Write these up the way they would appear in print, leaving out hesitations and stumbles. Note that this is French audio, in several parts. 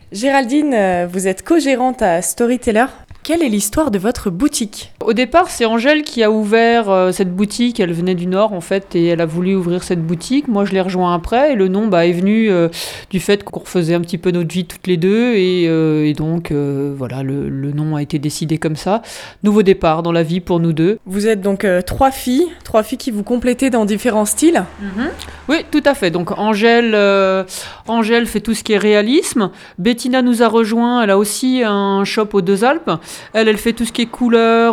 Géraldine, vous êtes co-gérante à Storyteller. Quelle est l'histoire de votre boutique ? Au départ, c'est Angèle qui a ouvert cette boutique. Elle venait du Nord, en fait, et elle a voulu ouvrir cette boutique. Moi, je l'ai rejoint après, et le nom est venu du fait qu'on refaisait un petit peu notre vie toutes les deux, et donc, voilà, le nom a été décidé comme ça. Nouveau départ dans la vie pour nous deux. Vous êtes donc trois filles qui vous complétez dans différents styles. Oui, tout à fait. Donc, Angèle fait tout ce qui est réalisme. Bettina nous a rejoint. Elle a aussi un shop aux Deux Alpes. Elle fait tout ce qui est couleur,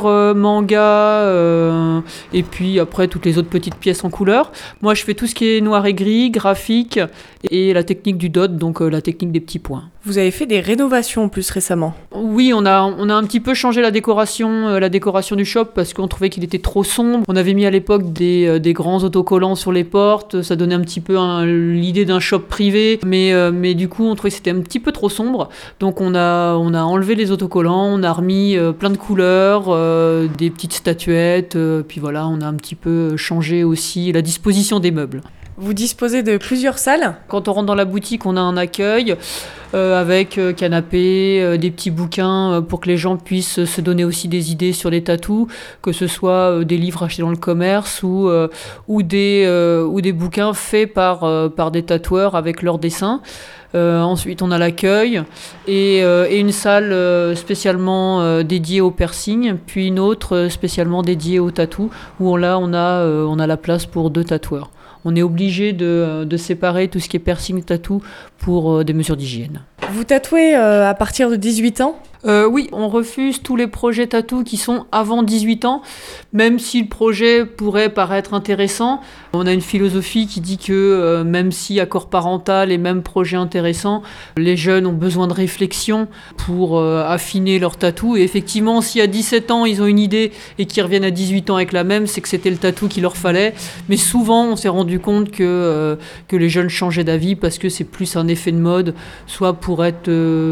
manga, et puis après toutes les autres petites pièces en couleur. Moi, je fais tout ce qui est noir et gris, graphique, et la technique du dot, donc la technique des petits points. Vous avez fait des rénovations en plus récemment. Oui, on a un petit peu changé la décoration du shop parce qu'on trouvait qu'il était trop sombre. On avait mis à l'époque des grands autocollants sur les portes, ça donnait un petit peu l'idée d'un shop privé, mais du coup on trouvait que c'était un petit peu trop sombre. Donc on a enlevé les autocollants, on a remis plein de couleurs, des petites statuettes, puis voilà, on a un petit peu changé aussi la disposition des meubles. Vous disposez de plusieurs salles. Quand on rentre dans la boutique, on a un accueil avec canapé, des petits bouquins pour que les gens puissent se donner aussi des idées sur les tatous, que ce soit des livres achetés dans le commerce ou des bouquins faits par des tatoueurs avec leurs dessins. Ensuite, on a l'accueil et une salle spécialement dédiée au piercing, puis une autre spécialement dédiée au tatou, où là, on a la place pour 2 tatoueurs. On est obligé de séparer tout ce qui est piercing, tatou pour des mesures d'hygiène. Vous tatouez à partir de 18 ans ? Oui, on refuse tous les projets tatou qui sont avant 18 ans, même si le projet pourrait paraître intéressant. On a une philosophie qui dit que même si accord parental et même projet intéressant, les jeunes ont besoin de réflexion pour affiner leur tatou. Et effectivement, si à 17 ans, ils ont une idée et qu'ils reviennent à 18 ans avec la même, c'est que c'était le tatou qu'il leur fallait. Mais souvent, on s'est rendu compte que les jeunes changeaient d'avis parce que c'est plus un effet de mode, soit pour être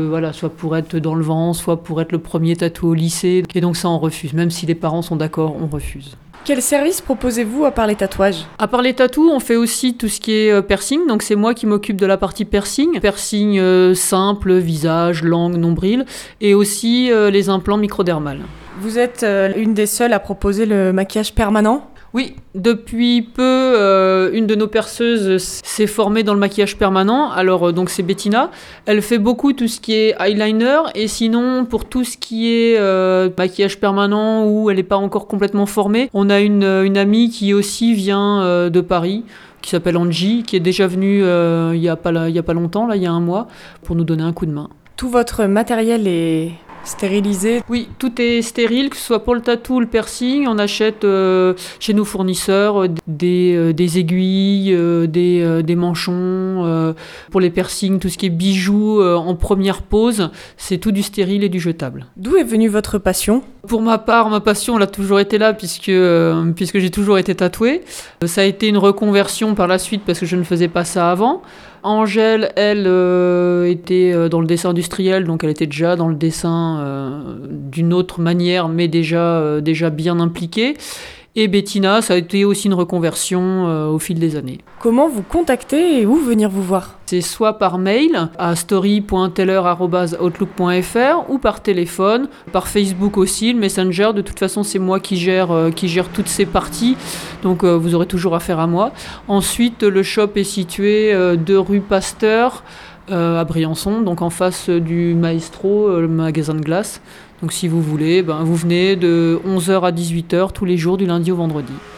dans le vent, soit pour être le premier tatou au lycée. Et donc ça, on refuse. Même si les parents sont d'accord, on refuse. Quel service proposez-vous à part les tatouages ? À part les tatous, on fait aussi tout ce qui est piercing. Donc c'est moi qui m'occupe de la partie piercing. Piercing simple, visage, langue, nombril. Et aussi les implants microdermales. Vous êtes une des seules à proposer le maquillage permanent ? Oui, depuis peu, une de nos perceuses s'est formée dans le maquillage permanent. Alors, donc c'est Bettina. Elle fait beaucoup tout ce qui est eyeliner. Et sinon, pour tout ce qui est maquillage permanent où elle n'est pas encore complètement formée, on a une amie qui aussi vient de Paris, qui s'appelle Angie, qui est déjà venue il y a pas longtemps, il y a 1 mois, pour nous donner un coup de main. Tout votre matériel est stérilisé ? Oui, tout est stérile, que ce soit pour le tatou ou le piercing. On achète chez nos fournisseurs des aiguilles, des manchons. Pour les piercings, tout ce qui est bijoux en première pose, c'est tout du stérile et du jetable. D'où est venue votre passion ? Pour ma part, ma passion, elle a toujours été là puisque j'ai toujours été tatouée. Ça a été une reconversion par la suite parce que je ne faisais pas ça avant. Angèle, elle, était dans le dessin industriel, donc elle était déjà dans le dessin d'une autre manière, mais déjà bien impliquée. Et Bettina, ça a été aussi une reconversion au fil des années. Comment vous contacter et où venir vous voir ? C'est soit par mail à story.teller@outlook.fr ou par téléphone, par Facebook aussi, le Messenger. De toute façon, c'est moi qui gère toutes ces parties, donc vous aurez toujours affaire à moi. Ensuite, le shop est situé 2 rue Pasteur à Briançon, donc en face du Maestro, le magasin de glace. Donc si vous voulez, vous venez de 11h à 18h tous les jours du lundi au vendredi.